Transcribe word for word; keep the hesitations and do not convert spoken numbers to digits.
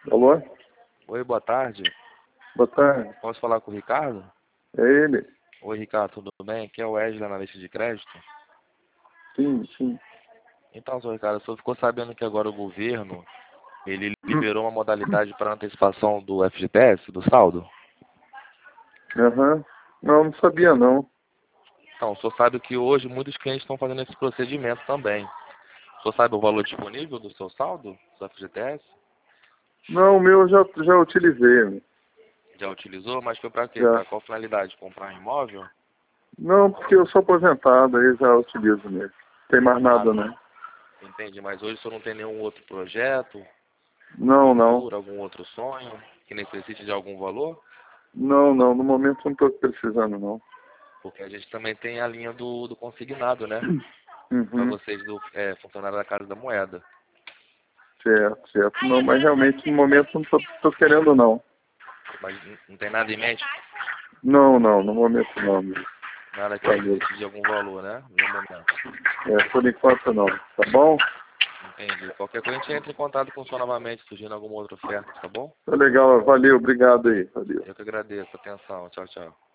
Alô? Oi, boa tarde. Boa tarde. Posso falar com o Ricardo? É ele? Oi, Ricardo, tudo bem? Aqui é o Wesley, analista de crédito. Sim, sim. Então, senhor Ricardo, o senhor ficou sabendo que agora o governo, ele Hum, liberou uma modalidade para antecipação do F G T S, do saldo? Aham. Não, não sabia não. Então, o senhor sabe que hoje muitos clientes estão fazendo esse procedimento também. O senhor sabe o valor disponível do seu saldo, do F G T S? Não, o meu eu já, já utilizei. Né? Já utilizou? Mas foi para quê? Já. Para qual finalidade? Comprar imóvel? Não, porque eu sou aposentado, aí já utilizo mesmo. Tem mais Ah, nada não. entendi. Mas hoje o senhor não tem nenhum outro projeto Não, não. futuro, algum outro sonho que necessite de algum valor? Não, não. No momento não estou precisando não. Porque a gente também tem a linha do, do consignado, né? Para Uhum. vocês do é, funcionário da Casa da Moeda. Certo, certo. Não, mas realmente no momento não estou tô, tô querendo não. Mas n- não tem nada em mente, Não, não. No momento não. Amigo. nada que Valeu. necessite de algum valor, né? No momento. É, por enquanto não. Tá bom? Entendi. Qualquer coisa a gente entra em contato com o senhor novamente, surgindo alguma outra oferta, tá bom? Tá legal. Valeu. Obrigado aí. Valeu. Eu que agradeço a atenção. Tchau, tchau.